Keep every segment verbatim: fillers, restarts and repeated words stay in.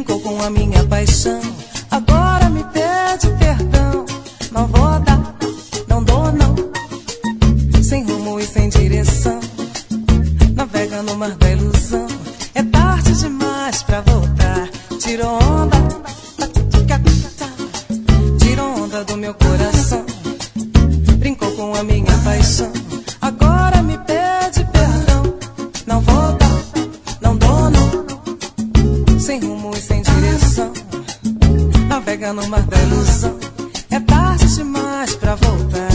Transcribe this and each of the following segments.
brincou com a minha paixão, agora me pede perdão. Não vou dar, não dou não, sem rumo e sem direção, navega no mar da ilusão. É tarde demais pra voltar. Tirou onda, tirou onda do meu coração, brincou com a minha paixão, agora me pede perdão. Não vou dar, não dou não, sem rumo e sem direção, navega no mar da ilusão. É tarde demais pra voltar.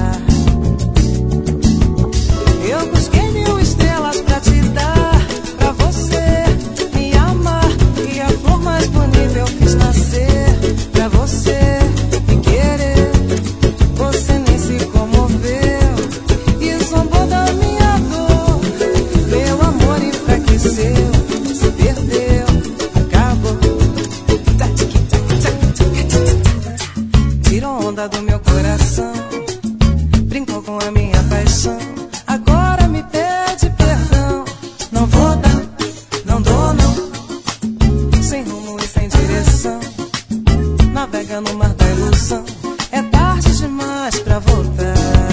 Eu busquei mil estrelas pra te dar, pra você me amar, e a flor mais bonita eu fiz nascer, pra você me querer. Você nem se comoveu e zombou da minha dor. Meu amor enfraqueceu, se perdeu, acabou. Tirou onda do meu coração, brincou com a minha paixão, agora me pede perdão. Não vou dar, não dou não, sem rumo e sem direção, navega no mar da ilusão. É tarde demais pra voltar.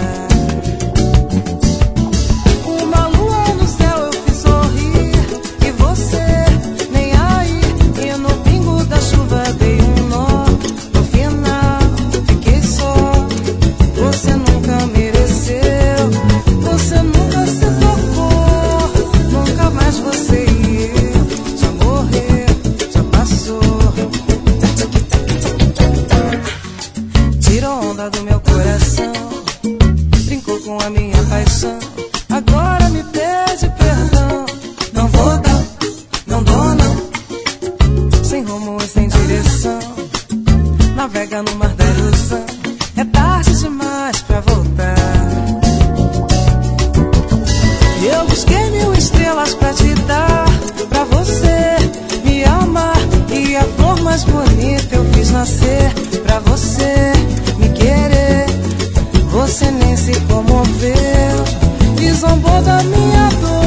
Uma lua no céu eu fiz sorrir, e você nem aí. E no pingo da chuva dei um nó, no final fiquei só. Você nunca mereceu, você nunca se tocou, nunca mais você e eu, já morreu, já passou. Tirou onda do meu coração, brincou com a minha paixão, agora me pede perdão. Não vou dar, não dou não, sem rumo e sem direção, navega no mar da ilusão. É tarde demais pra voltar. Eu busquei mil estrelas pra te dar, pra você me amar, e a flor mais bonita eu fiz nascer, pra você me querer. Você nem se comoveu e zombou da minha dor.